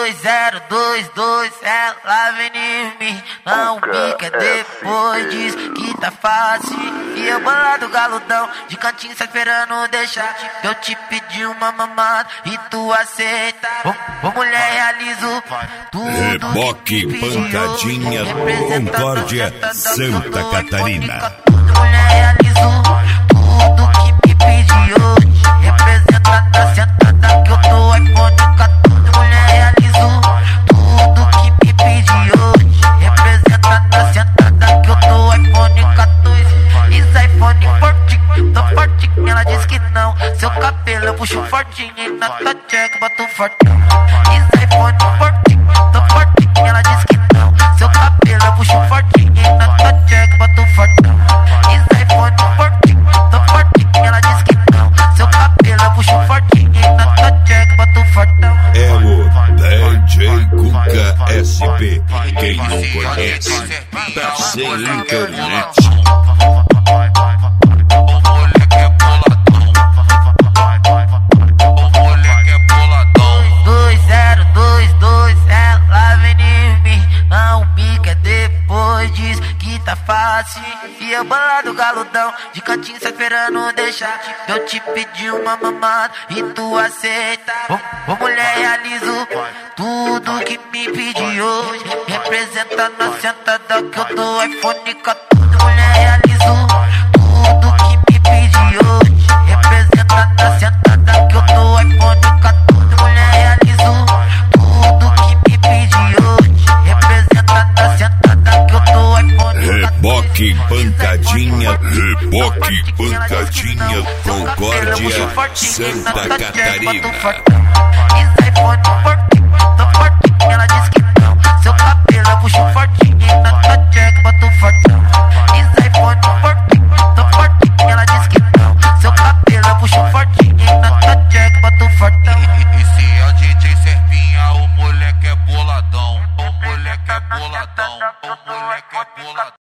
2022, ela vem em mim, não pica, depois diz que tá fácil. E eu bolado galudão, de cantinho só esperando deixar. Eu te pedi uma mamada e tu aceita. Ô mulher, realizo tudo. Reboque, pancadinha, Concórdia, Santa Catarina. Mulher, realizo tudo que me pedi hoje. Representa na sentada que eu tô iPhone 14. Mulher, realizo tudo que me pedi hoje. Representa na sentada que eu tô iPhone 14. Isso iPhone fortinho, tô fortinho. Ela diz que não. Seu cabelo eu puxo fortinho e na tua check boto fortão. Isso iPhone fortinho, tô fortinho. Ela diz que não. Seu cabelo eu puxo fortinho e na tua check boto fortão. Isso iPhone fortinho, tô fortinho. Ela diz que não. Seu cabelo eu puxo fortinho e na tua check boto fortão. É o DJ Cuca SP. Quem não conhece, tá sem internet. 2022, ela vem em mim, não pica, depois diz que tá fácil. E eu bolado galudão, de cantinho só esperando deixar. Eu te pedi uma mamada e tu aceita. Ô mulher, realizo tudo que me pedi hoje. Representa na sentada que eu tô iPhone 14. Mulher, realizo tudo que me pedi hoje. Representa na sentada que eu tô iPhone 14. Mulher, realizo tudo que me pedi hoje. Representa na sentada que eu tô iPhone 14. Reboque, pancadinha, reboque, pancadinha, Concórdia, Santa Catarina. Isso iPhone fortinho, tô fortinho. Ela diz que não. Seu cabelo eu puxo fortinho e na tua check boto fortão. Isso iPhone fortinho, tô fortinho. Ela diz que não. Seu cabelo eu puxo fortinho e na tua check boto fortão. Esse é o DJ Serpinha, o moleque é boladão. O moleque é boladão. O moleque é boladão.